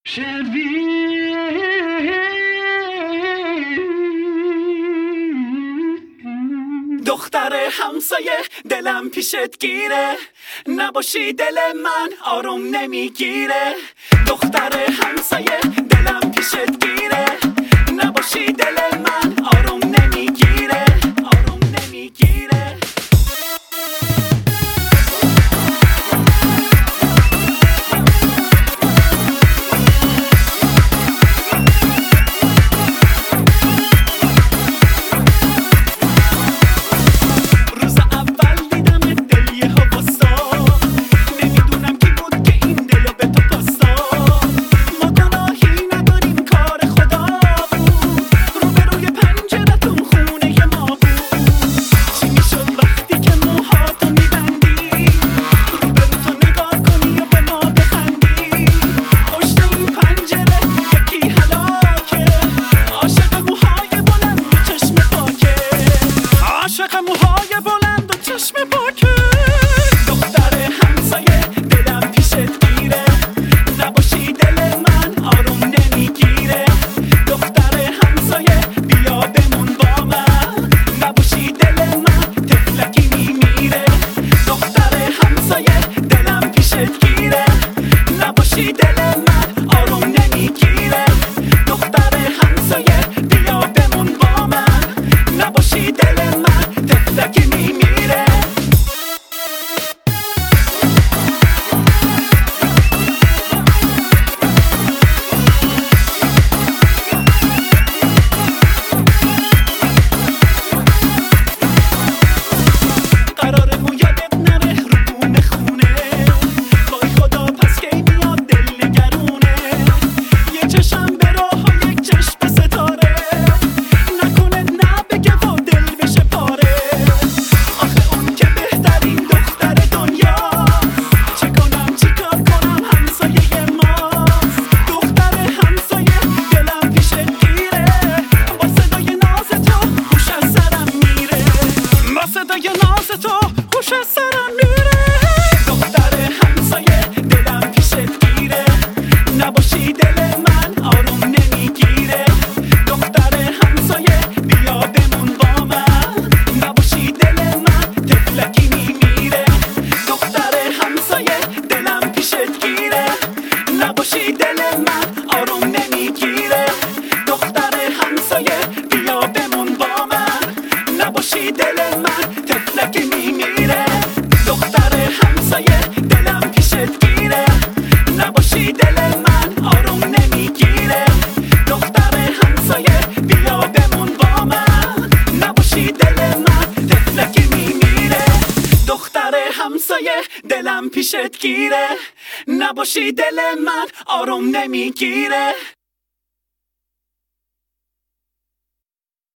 دختر همسایه دلم پیشت گیره، نباشی دل من آروم نمیگیره. دختر همسایه دلم پیشت گیره، نباشی دل من آروم نمیگیره، آروم نمیگیره. موهای بلند و چشم پاکه. دختر همسایه دلم پیشت گیره، نباشی دل من آروم نمیگیره. دختر همسایه بیا بمون با من، نباشی دل من تفلکی میمیره. دختر همسایه دلم پیشت گیره، نباشی دل من آروم نمیگیره. دختر همسایه بیا بمون با من، نباشی دل من تفلکی میمیره. قرار مویادت نره رو بونه خونه، وای خدا پس کی میاد دل نگرونه. یه چشم به راه و یک چشم ستاره، نکنه نه بگه و دل بشه پاره. آخه اون که بهترین دختر دنیا، چه کنم چی کار کنم همسایه ماست. دختر همسایه دلم پیشت گیره، با صدای ناز تو هوش از سرم میره، با صدای ناز تو هوش از سرم میره. دختر همسایه دلم پیشت گیره، نباشی دل من آروم نمیگیره. دختر همسایه بیا بمون با من، نباشی دل من تفلکی میمیره. دختر همسایه دلم پیشت گیره، نباشی دل من آروم نمیگیره. دختر همسایه بیا بمون با من، نباشی دل من تفلکی میمیره. دختر همسایه دلم پیشت گیره، نباشی دل من آروم نمیگیره. دختر همسایه بیا بمون با من، نباشی دل من تفلکی میمیره. دختر همسایه دلم پیشت گیره، نباشی دل من آروم نمیگیره.